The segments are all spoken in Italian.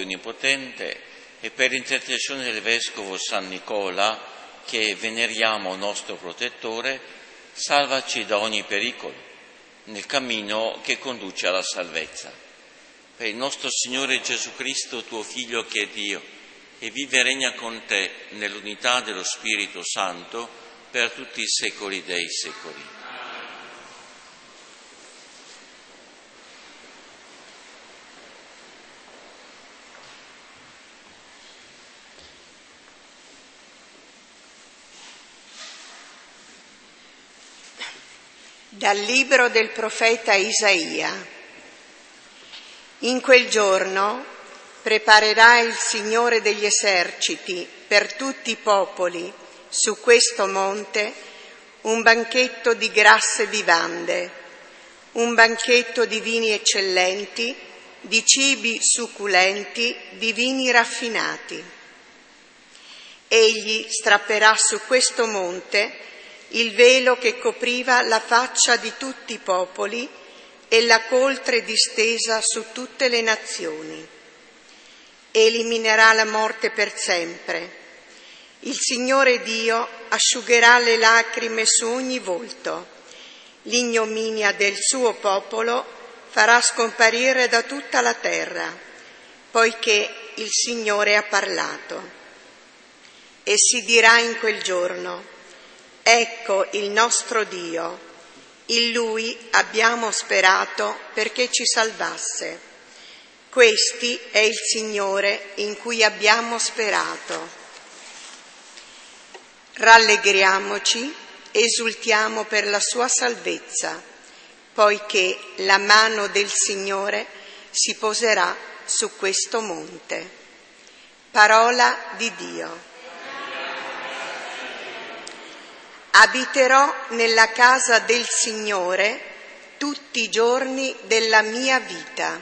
Dio Onnipotente, e per l'intercessione del Vescovo San Nicola, che veneriamo nostro protettore, salvaci da ogni pericolo, nel cammino che conduce alla salvezza. Per il nostro Signore Gesù Cristo, tuo Figlio che è Dio, e vive e regna con te nell'unità dello Spirito Santo per tutti i secoli dei secoli. Dal libro del profeta Isaia. In quel giorno preparerà il Signore degli eserciti per tutti i popoli su questo monte un banchetto di grasse vivande, un banchetto di vini eccellenti, di cibi succulenti, di vini raffinati. Egli strapperà su questo monte il velo che copriva la faccia di tutti i popoli e la coltre distesa su tutte le nazioni. Eliminerà la morte per sempre. Il Signore Dio asciugherà le lacrime su ogni volto. L'ignominia del suo popolo farà scomparire da tutta la terra, poiché il Signore ha parlato. E si dirà in quel giorno: ecco il nostro Dio, in Lui abbiamo sperato perché ci salvasse. Questi è il Signore in cui abbiamo sperato. Rallegriamoci, esultiamo per la sua salvezza, poiché la mano del Signore si poserà su questo monte. Parola di Dio. Abiterò nella casa del Signore tutti i giorni della mia vita.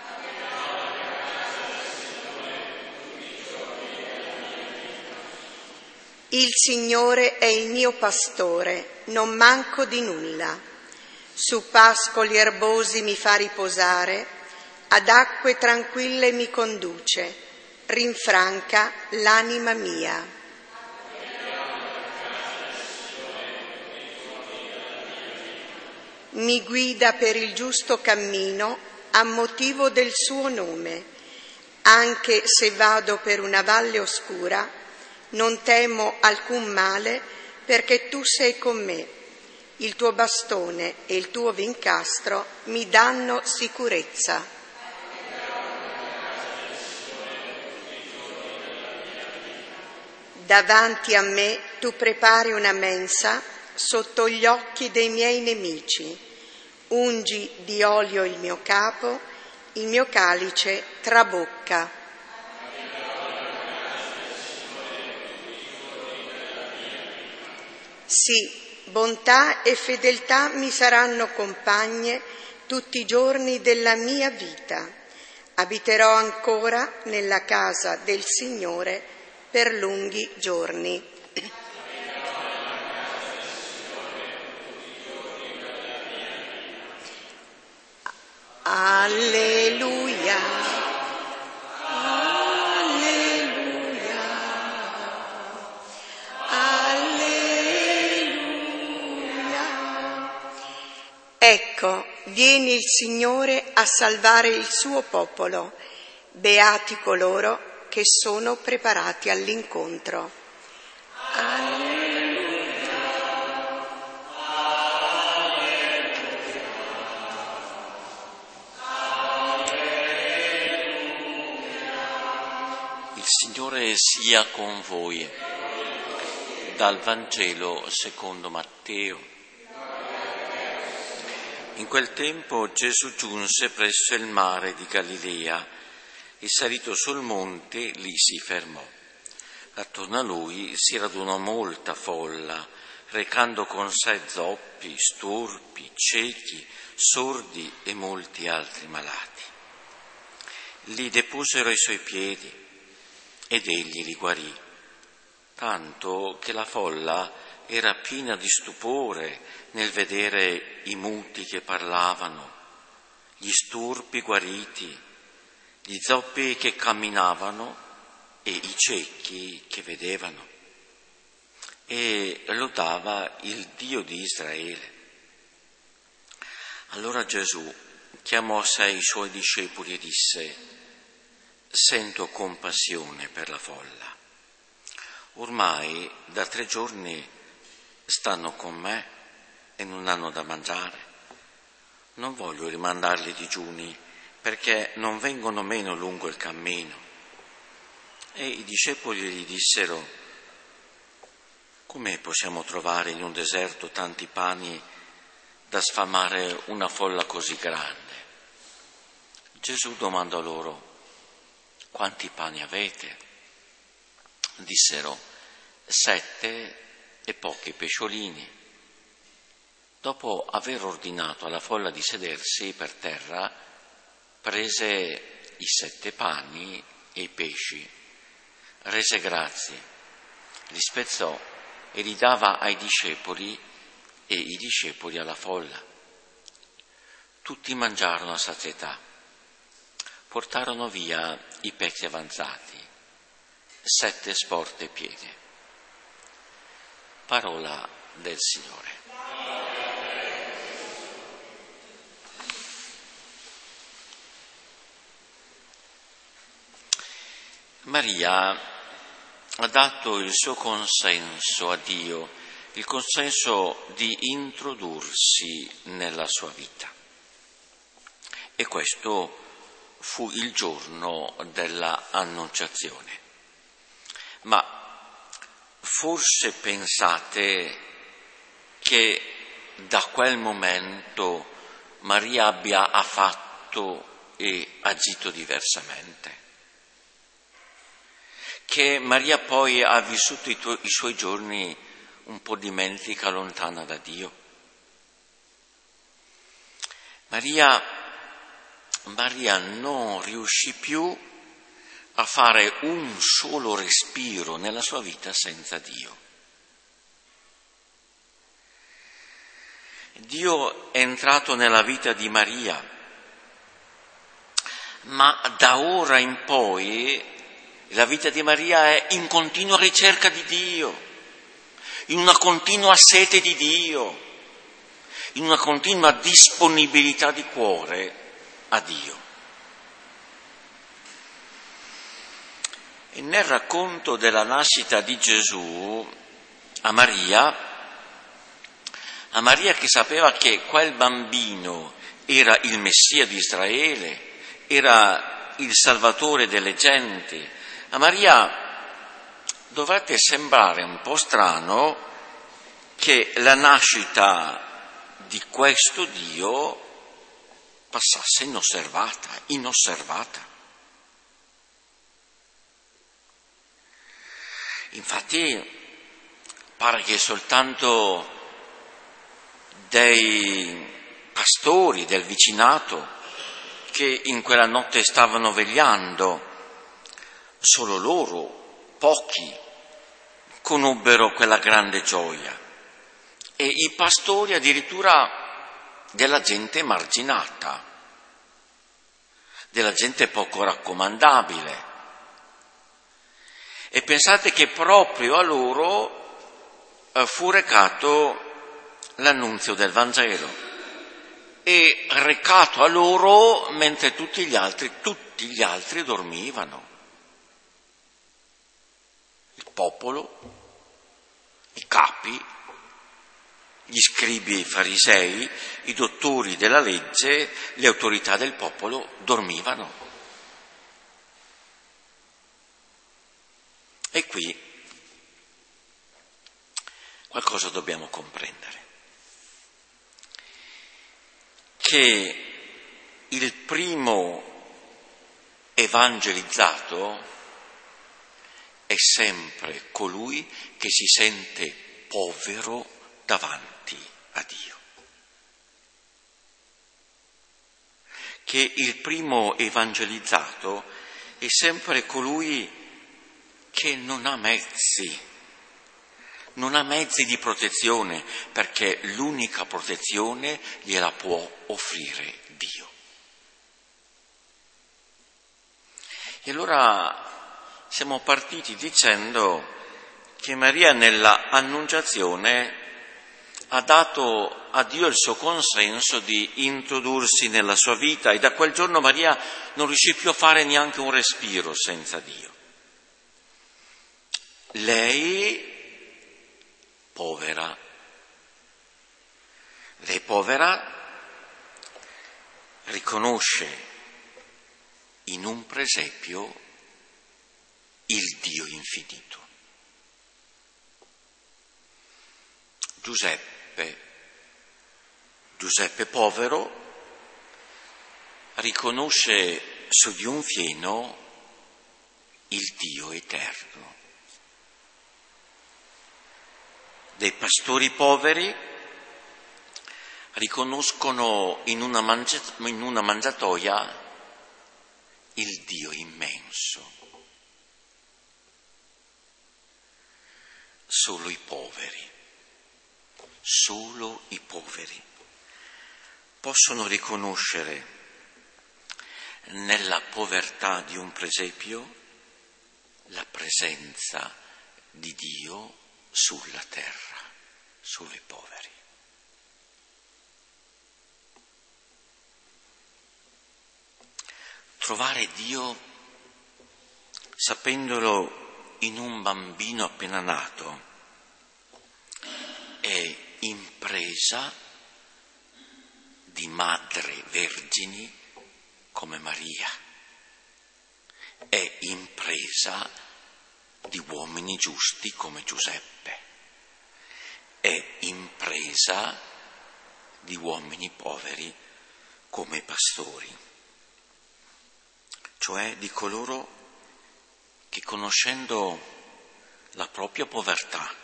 Il Signore è il mio pastore, non manco di nulla. Su pascoli erbosi mi fa riposare, ad acque tranquille mi conduce, rinfranca l'anima mia. Mi guida per il giusto cammino a motivo del suo nome. Anche se vado per una valle oscura, non temo alcun male, perché tu sei con me. Il tuo bastone e il tuo vincastro mi danno sicurezza. Davanti a me tu prepari una mensa sotto gli occhi dei miei nemici. Ungi di olio il mio capo, il mio calice trabocca. Sì, bontà e fedeltà mi saranno compagne tutti i giorni della mia vita. Abiterò ancora nella casa del Signore per lunghi giorni. Alleluia, alleluia, alleluia. Ecco, viene il Signore a salvare il suo popolo. Beati coloro che sono preparati all'incontro. Alleluia. Il Signore sia con voi. Dal Vangelo secondo Matteo. In quel tempo Gesù giunse presso il mare di Galilea e salito sul monte lì si fermò. Attorno a lui si radunò molta folla, recando con sé zoppi, storpi, ciechi, sordi e molti altri malati. Li deposero ai suoi piedi ed egli li guarì, tanto che la folla era piena di stupore nel vedere i muti che parlavano, gli storpi guariti, gli zoppi che camminavano e i ciechi che vedevano, e lodava il Dio di Israele. Allora Gesù chiamò a sé i suoi discepoli e disse: sento compassione per la folla. Ormai da 3 giorni stanno con me e non hanno da mangiare. Non voglio rimandarli digiuni, perché non vengono meno lungo il cammino. E i discepoli gli dissero: come possiamo trovare in un deserto tanti pani da sfamare una folla così grande? Gesù domandò loro: quanti pani avete? Dissero: 7 e pochi pesciolini. Dopo aver ordinato alla folla di sedersi per terra, prese i 7 pani e i pesci, rese grazie, li spezzò e li dava ai discepoli e i discepoli alla folla. Tutti mangiarono a sazietà, portarono via i pezzi avanzati, 7 sporte piene. Parola del Signore. Maria ha dato il suo consenso a Dio, il consenso di introdursi nella sua vita. E questo fu il giorno della Annunciazione. Ma forse pensate che da quel momento Maria abbia affatto e agito diversamente? Che Maria poi ha vissuto i suoi giorni un po' dimentica, lontana da Dio? Maria non riuscì più a fare un solo respiro nella sua vita senza Dio. Dio è entrato nella vita di Maria, ma da ora in poi la vita di Maria è in continua ricerca di Dio, in una continua sete di Dio, in una continua disponibilità di cuore a Dio. E nel racconto della nascita di Gesù, a Maria che sapeva che quel bambino era il Messia di Israele, era il Salvatore delle genti, a Maria dovrebbe sembrare un po' strano che la nascita di questo Dio passasse inosservata. Infatti pare che soltanto dei pastori del vicinato che in quella notte stavano vegliando, solo loro, pochi, conobbero quella grande gioia, e i pastori addirittura della gente emarginata, della gente poco raccomandabile. E pensate che proprio a loro fu recato l'annunzio del Vangelo, e recato a loro mentre tutti gli altri dormivano. Il popolo, i capi, gli scribi e i farisei, i dottori della legge, le autorità del popolo dormivano. E qui qualcosa dobbiamo comprendere: che il primo evangelizzato è sempre colui che si sente povero davanti a Dio. Che il primo evangelizzato è sempre colui che non ha mezzi di protezione, perché l'unica protezione gliela può offrire Dio. E allora siamo partiti dicendo che Maria nella Annunciazione ha dato a Dio il suo consenso di introdursi nella sua vita, e da quel giorno Maria non riuscì più a fare neanche un respiro senza Dio. Lei povera, riconosce in un presepio il Dio infinito. Giuseppe povero riconosce su di un fieno il Dio eterno. Dei pastori poveri riconoscono in una mangiatoia il Dio immenso. Solo i poveri possono riconoscere nella povertà di un presepio la presenza di Dio sulla terra, solo i poveri. Trovare Dio sapendolo in un bambino appena nato è impresa di madri vergini come Maria, è impresa di uomini giusti come Giuseppe, è impresa di uomini poveri come pastori, cioè di coloro che, conoscendo la propria povertà,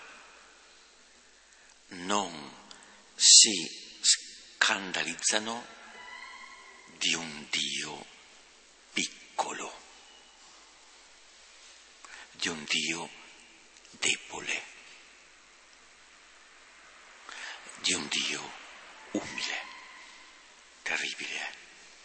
non si scandalizzano di un Dio piccolo, di un Dio debole, di un Dio umile, terribile.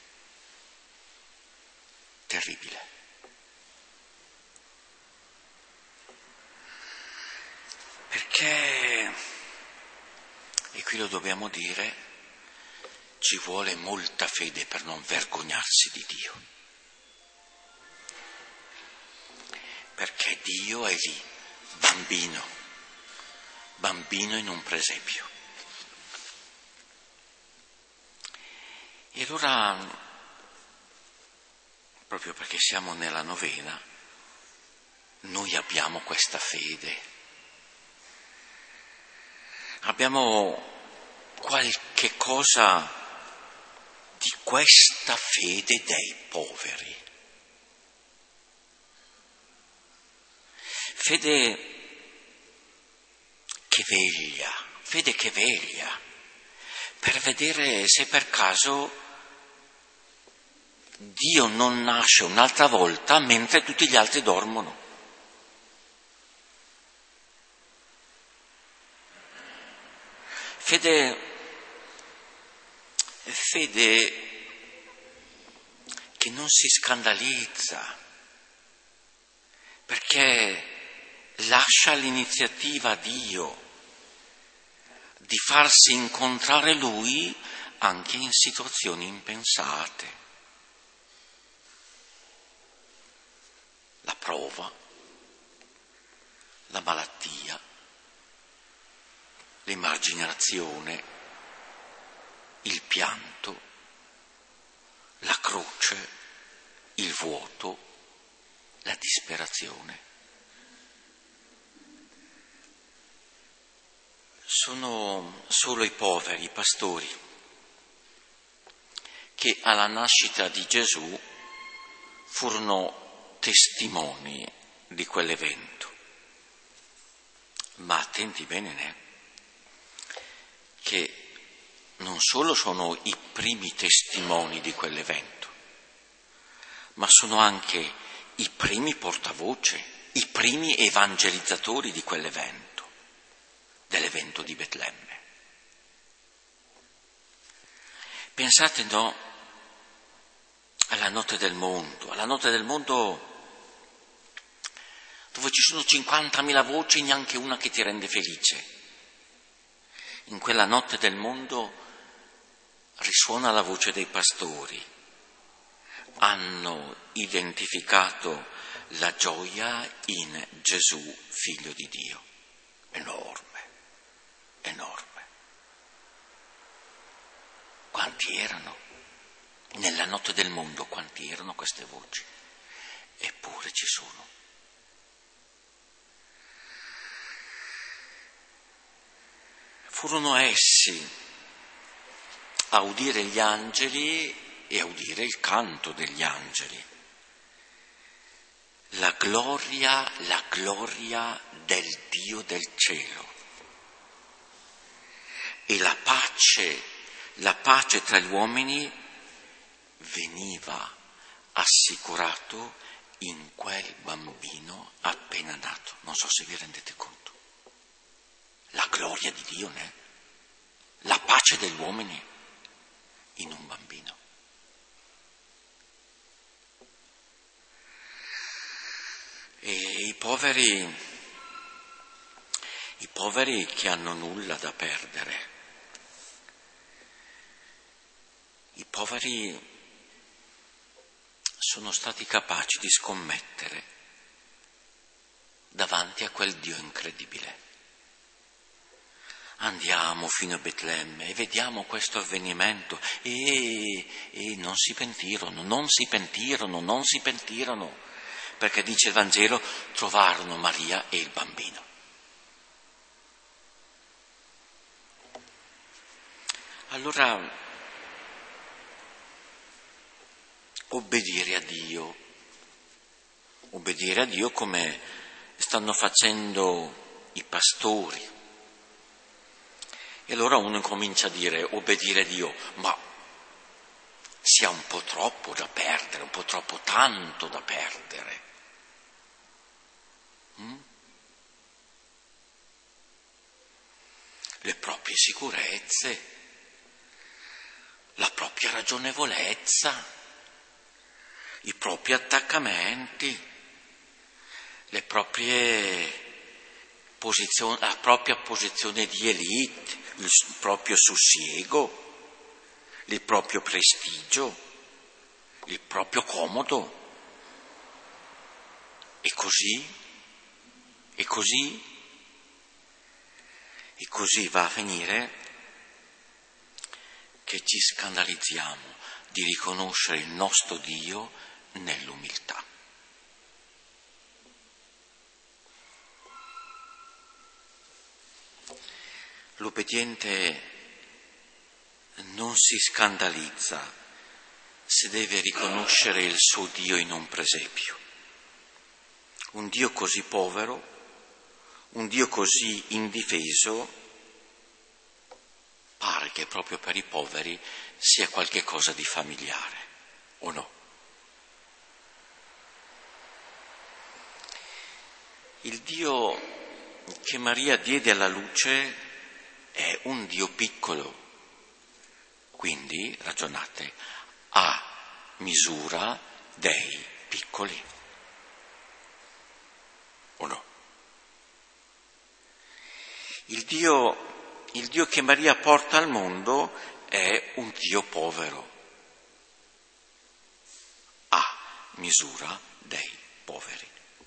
Perché, e qui lo dobbiamo dire, ci vuole molta fede per non vergognarsi di Dio. Perché Dio è lì, bambino in un presepio. E allora, proprio perché siamo nella novena, noi abbiamo questa fede. Abbiamo qualche cosa di questa fede dei poveri. Fede che veglia per vedere se per caso Dio non nasce un'altra volta mentre tutti gli altri dormono. Fede che non si scandalizza, perché lascia l'iniziativa a Dio di farsi incontrare Lui anche in situazioni impensate. La prova, la malattia, l'emarginazione, il pianto, la croce, il vuoto, la disperazione. Sono solo i poveri, i pastori, che alla nascita di Gesù furono testimoni di quell'evento. Ma attenti bene, che non solo sono i primi testimoni di quell'evento, ma sono anche i primi portavoce, i primi evangelizzatori di quell'evento, dell'evento di Betlemme. Pensate, no, alla notte del mondo dove ci sono 50.000 voci e neanche una che ti rende felice. In quella notte del mondo risuona la voce dei pastori. Hanno identificato la gioia in Gesù, figlio di Dio. Enorme, enorme. Quanti erano? Nella notte del mondo quanti erano queste voci? Eppure ci sono. Furono essi a udire gli angeli e a udire il canto degli angeli. La gloria del Dio del cielo. E la pace tra gli uomini veniva assicurato in quel bambino appena nato. Non so se vi rendete conto. La gloria di Dio, la pace degli uomini in un bambino. E i poveri che hanno nulla da perdere, i poveri sono stati capaci di scommettere davanti a quel Dio incredibile. Andiamo fino a Betlemme e vediamo questo avvenimento e non si pentirono, perché dice il Vangelo, trovarono Maria e il bambino. Allora, obbedire a Dio come stanno facendo i pastori. E allora uno comincia a dire, obbedire a Dio, ma si ha un po' troppo da perdere, un po' troppo tanto da perdere. Le proprie sicurezze, la propria ragionevolezza, i propri attaccamenti, le proprie posizioni, la propria posizione di elite, il proprio sussiego, il proprio prestigio, il proprio comodo. E così va a finire che ci scandalizziamo di riconoscere il nostro Dio nell'umiltà. L'obbediente non si scandalizza se deve riconoscere il suo Dio in un presepio. Un Dio così povero, un Dio così indifeso, pare che proprio per i poveri sia qualche cosa di familiare, o no? Il Dio che Maria diede alla luce è un Dio piccolo, quindi, ragionate, a misura dei piccoli, o no? Il Dio che Maria porta al mondo è un Dio povero, a misura dei poveri.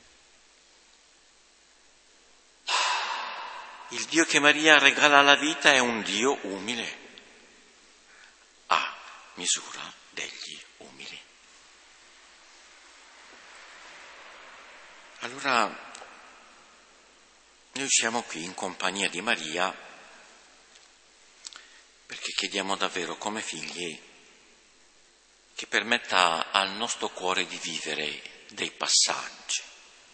Il Dio che Maria regala alla vita è un Dio umile, a misura degli umili. Allora, noi siamo qui in compagnia di Maria perché chiediamo davvero come figli che permetta al nostro cuore di vivere dei passaggi,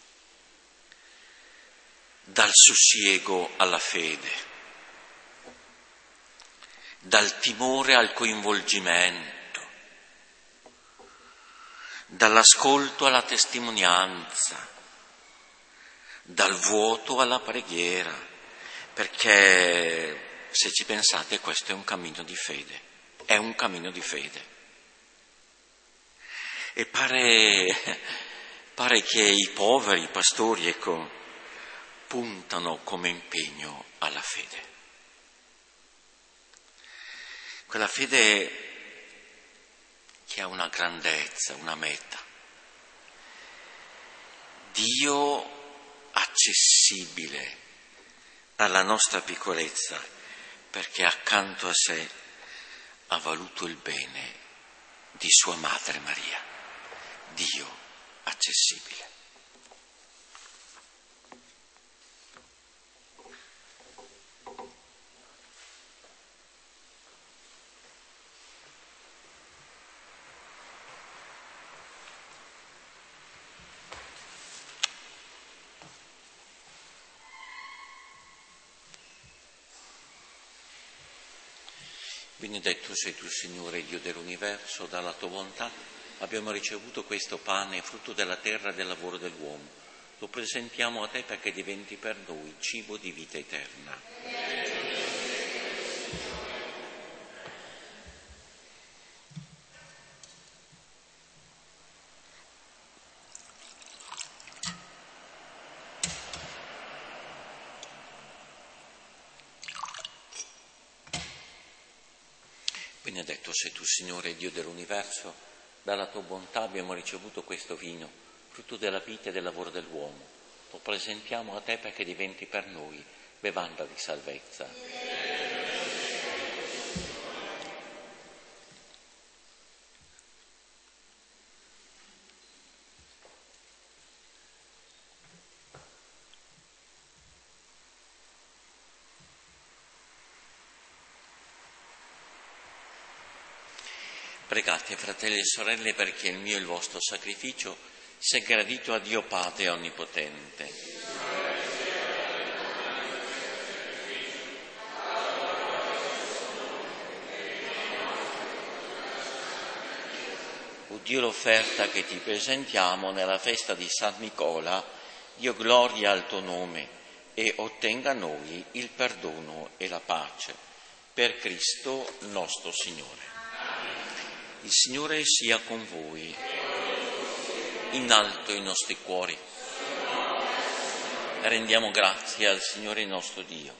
dal sussiego alla fede, dal timore al coinvolgimento, dall'ascolto alla testimonianza, dal vuoto alla preghiera, perché se ci pensate questo è un cammino di fede, E pare che i poveri, i pastori, puntano come impegno alla fede. Quella fede che ha una grandezza, una meta. Dio accessibile alla nostra piccolezza, perché accanto a sé ha voluto il bene di sua Madre Maria. Dio accessibile. Benedetto sei tu, Signore, Dio dell'universo, dalla tua bontà abbiamo ricevuto questo pane, frutto della terra e del lavoro dell'uomo. Lo presentiamo a te perché diventi per noi cibo di vita eterna. Benedetto sei tu, Signore, Dio dell'universo, dalla tua bontà abbiamo ricevuto questo vino, frutto della vita e del lavoro dell'uomo. Lo presentiamo a te perché diventi per noi bevanda di salvezza. Pregate, fratelli e sorelle, perché il mio e il vostro sacrificio sia gradito a Dio Padre Onnipotente. O Dio, l'offerta che ti presentiamo nella festa di San Nicola, Dio gloria al tuo nome e ottenga a noi il perdono e la pace. Per Cristo nostro Signore. Il Signore sia con voi, in alto i nostri cuori. Rendiamo grazie al Signore nostro Dio.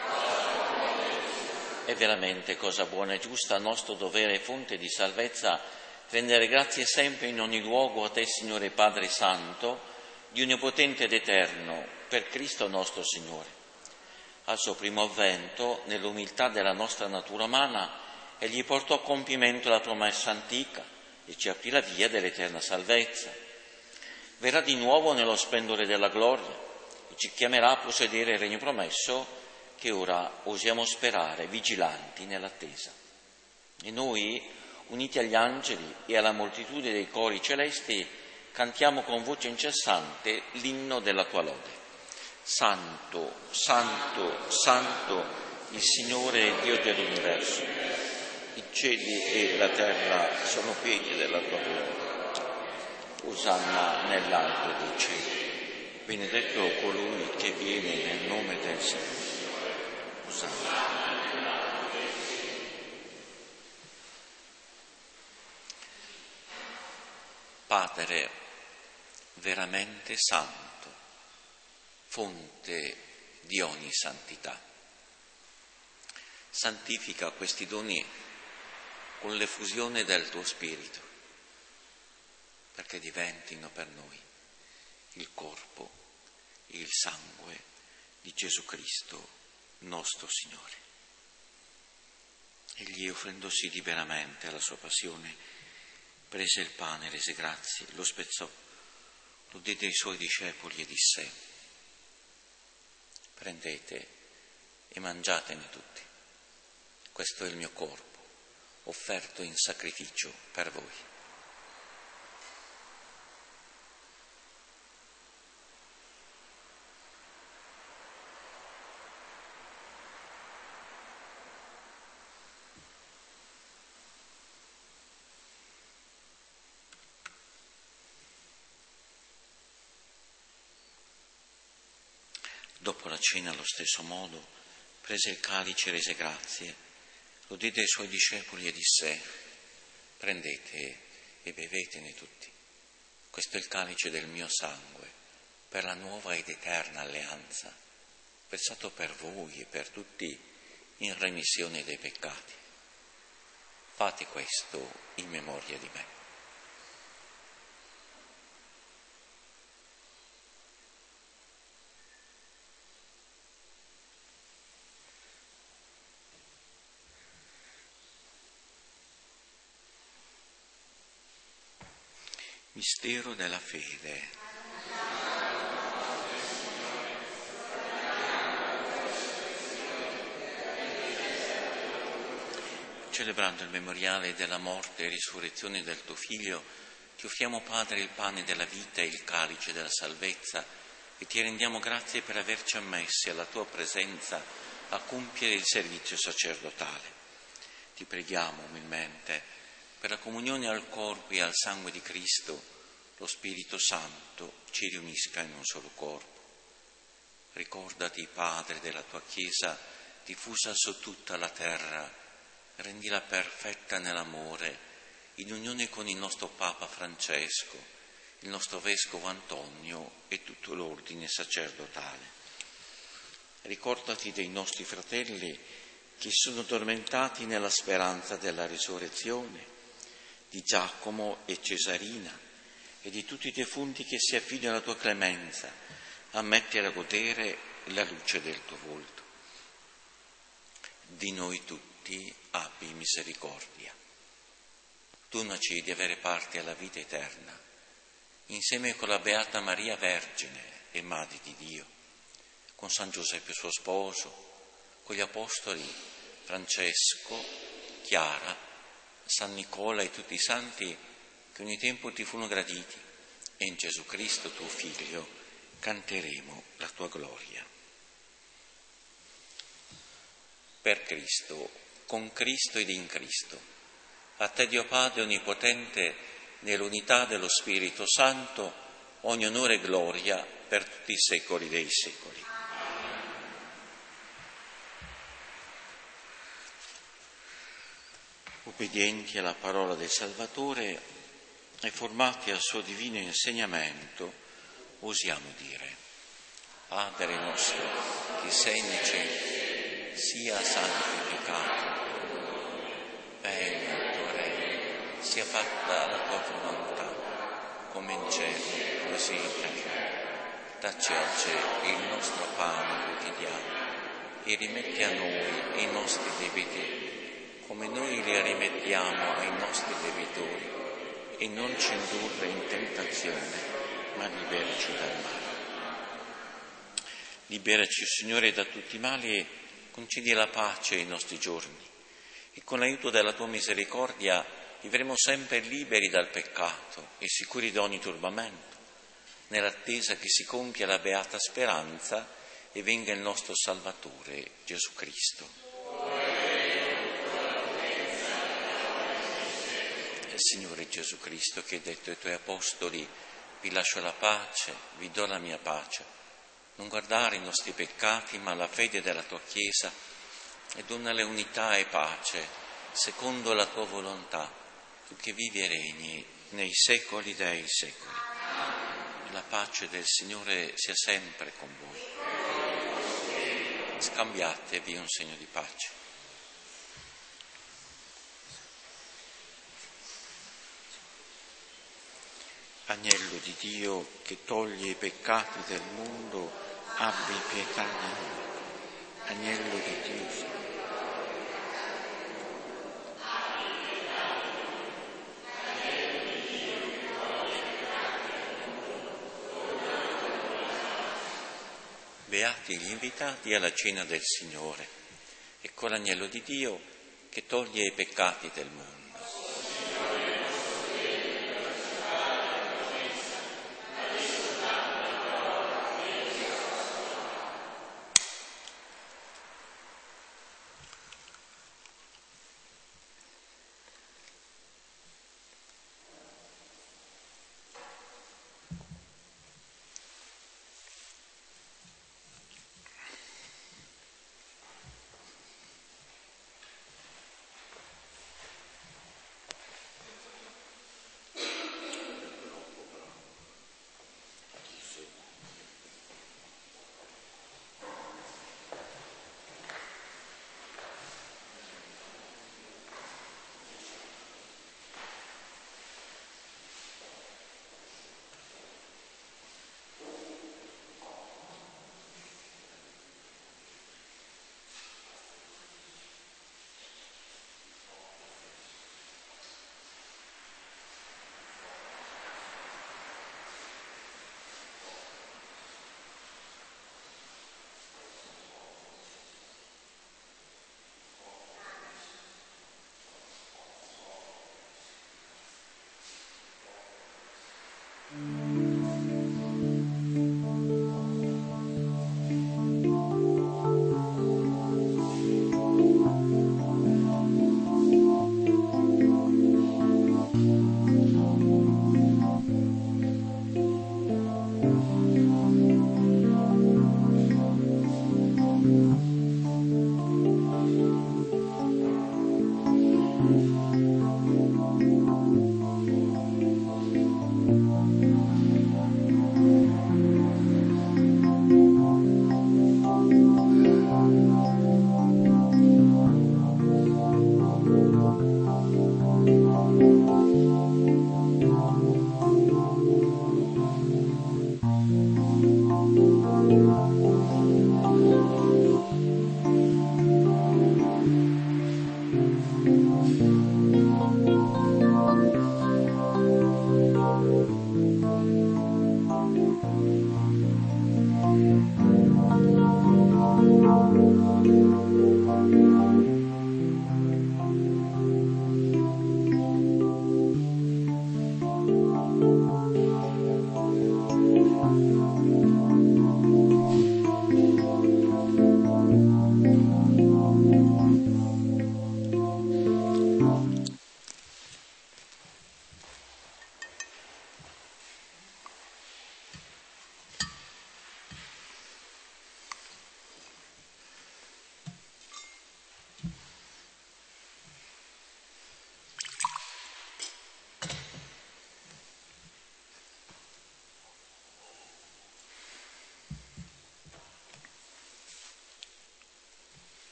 È veramente cosa buona e giusta, nostro dovere e fonte di salvezza, rendere grazie sempre in ogni luogo a te, Signore Padre Santo, Dio onnipotente ed eterno, per Cristo nostro Signore. Al suo primo avvento, nell'umiltà della nostra natura umana, Egli portò a compimento la promessa antica e ci aprì la via dell'eterna salvezza. Verrà di nuovo nello splendore della gloria e ci chiamerà a possedere il regno promesso che ora osiamo sperare, vigilanti nell'attesa. E noi, uniti agli angeli e alla moltitudine dei cori celesti, cantiamo con voce incessante l'inno della tua lode. Santo, Santo, Santo, il Signore Dio dell'universo. I cieli e la terra sono pieni della tua gloria. Osanna nell'alto dei cieli. Benedetto colui che viene nel nome del Signore. Osanna. Padre veramente santo, fonte di ogni santità, santifica questi doni con l'effusione del tuo Spirito, perché diventino per noi il corpo e il sangue di Gesù Cristo, nostro Signore. Egli, offrendosi liberamente alla sua passione, prese il pane, rese grazie, lo spezzò, lo diede ai suoi discepoli e disse: prendete e mangiatene tutti, questo è il mio corpo, offerto in sacrificio per voi. Dopo la cena, allo stesso modo, prese il calice e rese grazie, lo diede ai suoi discepoli e disse: prendete e bevetene tutti. Questo è il calice del mio sangue, per la nuova ed eterna alleanza, versato per voi e per tutti in remissione dei peccati. Fate questo in memoria di me. Mistero della fede. Celebrando il memoriale della morte e risurrezione del tuo Figlio, ti offriamo, Padre, il pane della vita e il calice della salvezza e ti rendiamo grazie per averci ammessi alla tua presenza a compiere il servizio sacerdotale. Ti preghiamo umilmente per la comunione al corpo e al sangue di Cristo, lo Spirito Santo ci riunisca in un solo corpo. Ricordati, Padre, della tua Chiesa diffusa su tutta la terra, rendila perfetta nell'amore, in unione con il nostro Papa Francesco, il nostro Vescovo Antonio e tutto l'ordine sacerdotale. Ricordati dei nostri fratelli che sono tormentati nella speranza della risurrezione, di Giacomo e Cesarina e di tutti i defunti che si affidano alla tua clemenza, a mettere a godere la luce del tuo volto. Di noi tutti abbi misericordia. Donaci di avere parte alla vita eterna, insieme con la Beata Maria Vergine e Madre di Dio, con San Giuseppe suo sposo, con gli Apostoli Francesco, Chiara, San Nicola e tutti i santi che ogni tempo ti furono graditi, e in Gesù Cristo tuo Figlio canteremo la tua gloria. Per Cristo, con Cristo ed in Cristo, a te Dio Padre Onnipotente, nell'unità dello Spirito Santo, ogni onore e gloria per tutti i secoli dei secoli. Obbedienti alla parola del Salvatore e formati al suo divino insegnamento, osiamo dire: Padre nostro, che sei nei cieli, sia santificato, venga il tuo regno, sia fatta la tua volontà, come in cielo, così in terra. Dacci oggi il nostro pane quotidiano e rimetti a noi i nostri debiti, come noi li rimettiamo ai nostri debitori, e non ci indurre in tentazione, ma liberaci dal male. Liberaci, Signore, da tutti i mali e concedi la pace ai nostri giorni, e con l'aiuto della tua misericordia vivremo sempre liberi dal peccato e sicuri da ogni turbamento, nell'attesa che si compia la beata speranza e venga il nostro Salvatore Gesù Cristo. Signore Gesù Cristo, che hai detto ai tuoi apostoli: vi lascio la pace, vi do la mia pace, non guardare i nostri peccati ma la fede della tua Chiesa, e donale unità e pace secondo la tua volontà, tu che vivi e regni nei secoli dei secoli. La pace del Signore sia sempre con voi. Scambiatevi un segno di pace. Agnello di Dio, che toglie i peccati del mondo, abbi pietà di noi. Agnello di Dio. Beati gli invitati alla cena del Signore. Ecco l'agnello di Dio che toglie i peccati del mondo.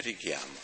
Preghiamo.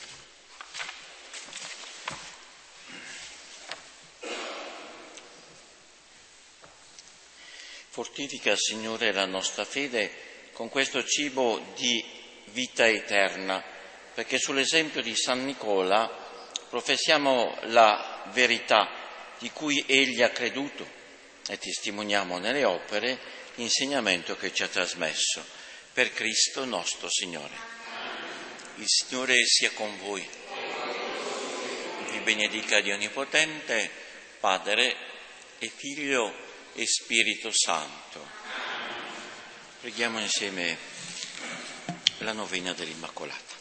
Fortifica, Signore, la nostra fede con questo cibo di vita eterna, perché sull'esempio di San Nicola professiamo la verità di cui egli ha creduto e testimoniamo nelle opere l'insegnamento che ci ha trasmesso. Per Cristo nostro Signore. Il Signore sia con voi. Vi benedica Dio Onnipotente, Padre e Figlio e Spirito Santo. Preghiamo insieme la novena dell'Immacolata.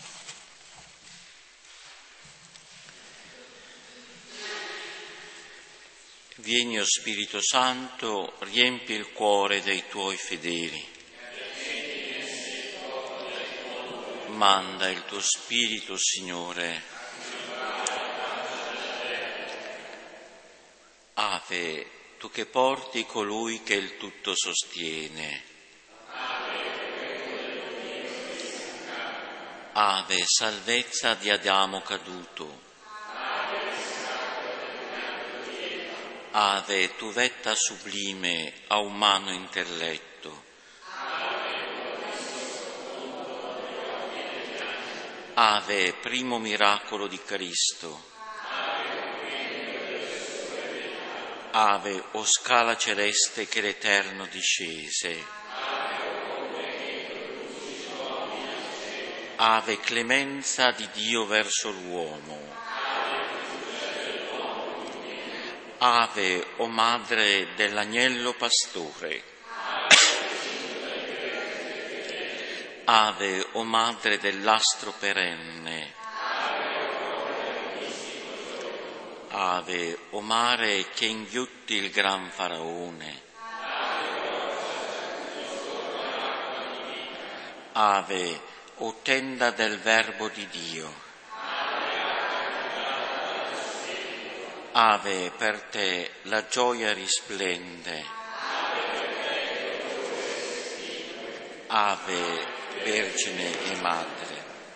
Vieni, o Spirito Santo, riempi il cuore dei tuoi fedeli. Manda il tuo Spirito, Signore. Ave, tu che porti colui che il tutto sostiene. Ave, salvezza di Adamo caduto. Ave, tu vetta sublime a umano intelletto. Ave, primo miracolo di Cristo. Ave, o scala celeste che l'Eterno discese. Ave, clemenza di Dio verso l'uomo. Ave, o madre dell'agnello pastore. Ave, o madre dell'astro perenne. Ave, o mare che inghiotti il gran faraone. Ave, o tenda del Verbo di Dio. Ave, per te la gioia risplende. Ave, Vergine e Madre.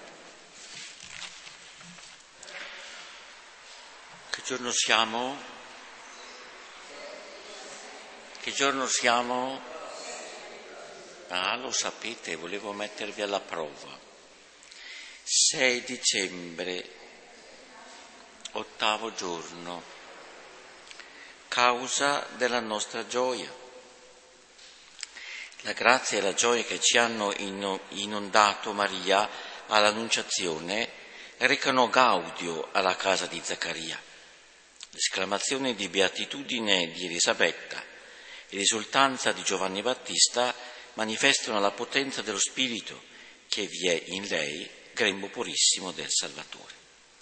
Che giorno siamo? Che giorno siamo? Ah, lo sapete, volevo mettervi alla prova. 6 dicembre, 8° giorno, causa della nostra gioia. La grazia e la gioia che ci hanno inondato Maria all'Annunciazione recano gaudio alla casa di Zaccaria. L'esclamazione di beatitudine di Elisabetta e l'esultanza di Giovanni Battista manifestano la potenza dello Spirito che vi è in lei, grembo purissimo del Salvatore.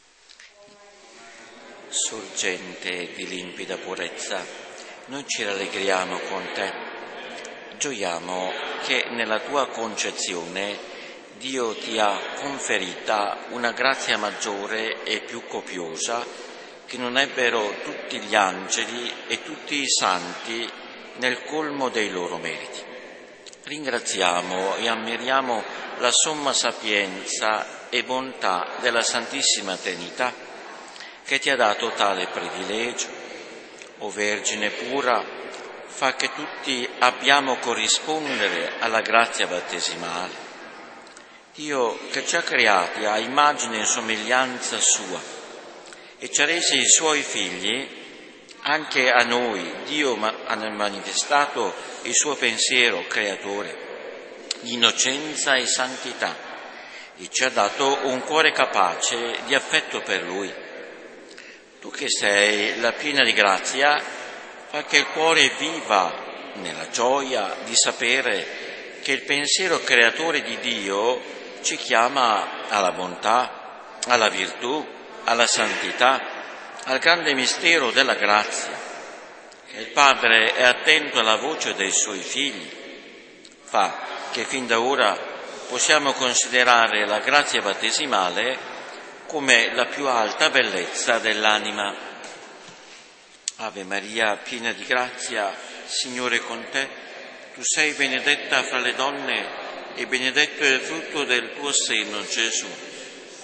Sorgente di limpida purezza, noi ci rallegriamo con te. Gioiamo che nella tua concezione Dio ti ha conferita una grazia maggiore e più copiosa che non ebbero tutti gli angeli e tutti i santi nel colmo dei loro meriti. Ringraziamo e ammiriamo la somma sapienza e bontà della Santissima Trinità che ti ha dato tale privilegio. O Vergine pura, fa che tutti abbiamo corrispondere alla grazia battesimale. Dio che ci ha creati a immagine e somiglianza sua e ci ha resi i suoi figli, anche a noi Dio ha manifestato il suo pensiero creatore, innocenza e santità, e ci ha dato un cuore capace di affetto per Lui. Tu che sei la piena di grazia, fa che il cuore viva nella gioia di sapere che il pensiero creatore di Dio ci chiama alla bontà, alla virtù, alla santità, al grande mistero della grazia. Che il Padre è attento alla voce dei Suoi figli, fa che fin da ora possiamo considerare la grazia battesimale come la più alta bellezza dell'anima. Ave Maria, piena di grazia, Signore è con te. Tu sei benedetta fra le donne e benedetto è il frutto del tuo seno, Gesù.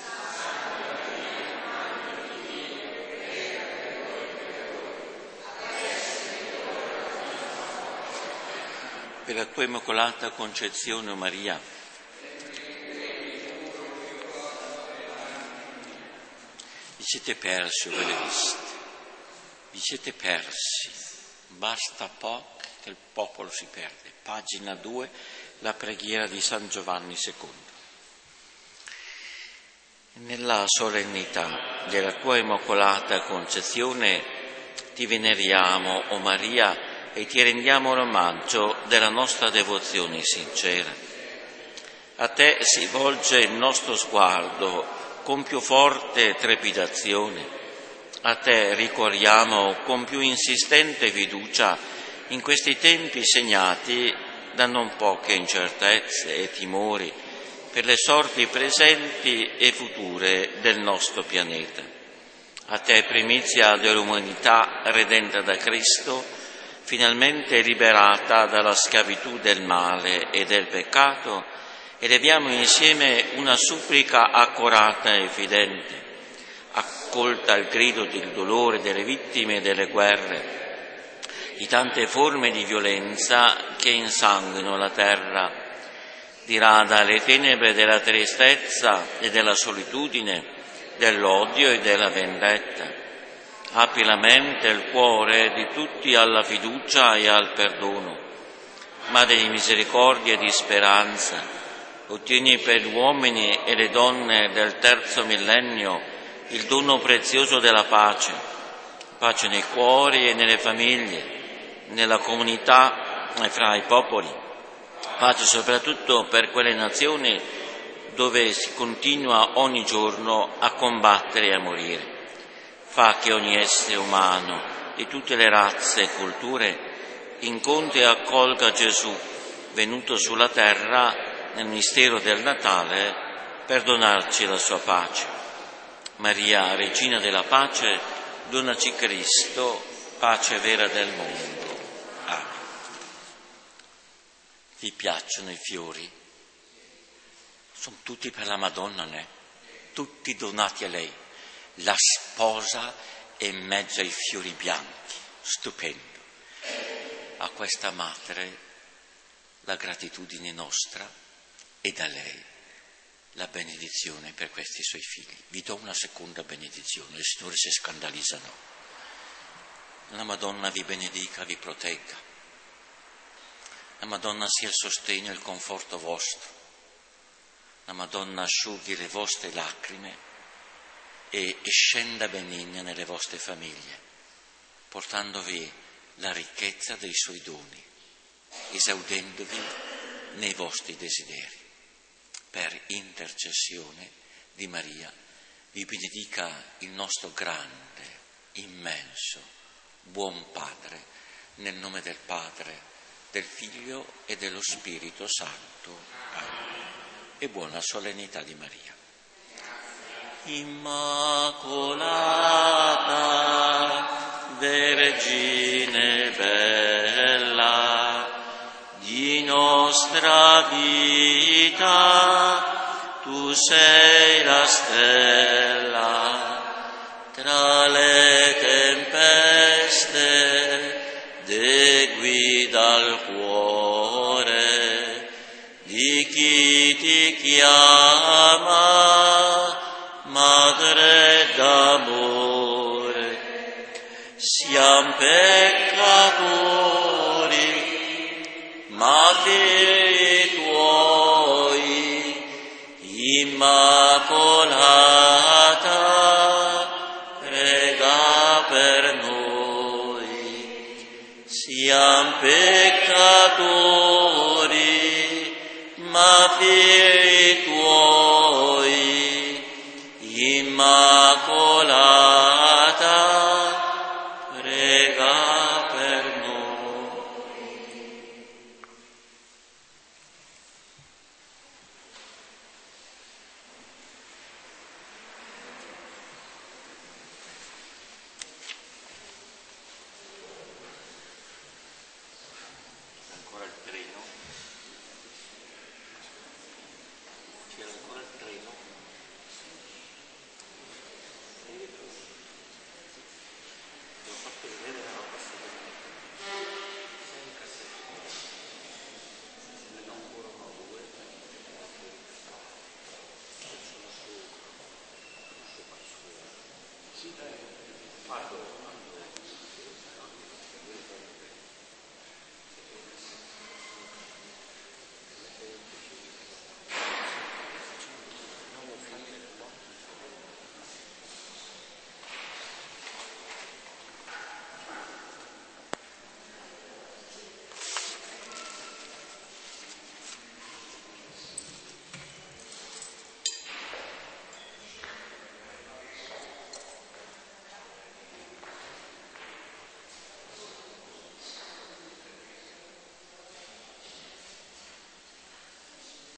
per la tua immacolata concezione, o Maria. Vi siete persi, o ve le viste? Vi siete persi. Basta poco che il popolo si perde. Pagina 2, la preghiera di San Giovanni II. Nella solennità della tua immacolata concezione ti veneriamo, o Maria, e ti rendiamo l'omaggio della nostra devozione sincera. A te si volge il nostro sguardo con più forte trepidazione. A te ricorriamo con più insistente fiducia in questi tempi segnati da non poche incertezze e timori per le sorti presenti e future del nostro pianeta. A te, primizia dell'umanità redenta da Cristo, finalmente liberata dalla schiavitù del male e del peccato, eleviamo insieme una supplica accorata e fidente. Ascolta il grido del dolore delle vittime e delle guerre, di tante forme di violenza che insanguino la terra. Dirada le tenebre della tristezza e della solitudine, dell'odio e della vendetta. Apri la mente e il cuore di tutti alla fiducia e al perdono. Madre di misericordia e di speranza, ottieni per gli uomini e le donne del terzo millennio il dono prezioso della pace. Pace nei cuori e nelle famiglie, nella comunità e fra i popoli. Pace soprattutto per quelle nazioni dove si continua ogni giorno a combattere e a morire. Fa che ogni essere umano di tutte le razze e culture incontri e accolga Gesù, venuto sulla terra nel mistero del Natale per donarci la sua pace. Maria, Regina della Pace, donaci Cristo, pace vera del mondo. Amen. Vi piacciono i fiori? Sono tutti per la Madonna, né? Tutti donati a lei. La sposa è in mezzo ai fiori bianchi, stupendo. A questa madre la gratitudine nostra e da lei la benedizione per questi suoi figli. Vi do una seconda benedizione, il Signore si scandalizza no. La Madonna vi benedica, vi protegga. La Madonna sia il sostegno e il conforto vostro. La Madonna asciughi le vostre lacrime e scenda benigna nelle vostre famiglie, portandovi la ricchezza dei suoi doni, esaudendovi nei vostri desideri. Per intercessione di Maria vi benedica il nostro grande, immenso, buon Padre, nel nome del Padre, del Figlio e dello Spirito Santo. Amen. E buona solennità di Maria. Immacolata Vergine bella, di nostra vita, tu sei la stella, tra le tempeste de guida al cuore, di chi ti chiama Madre d'amore. Siam peccatori, ma figli tuoi, Immacolata, prega per noi. Siam peccatori, ma figli tuoi, Immacolata, prega per noi. Ancora il treno? C'era ancora il treno? Madonna.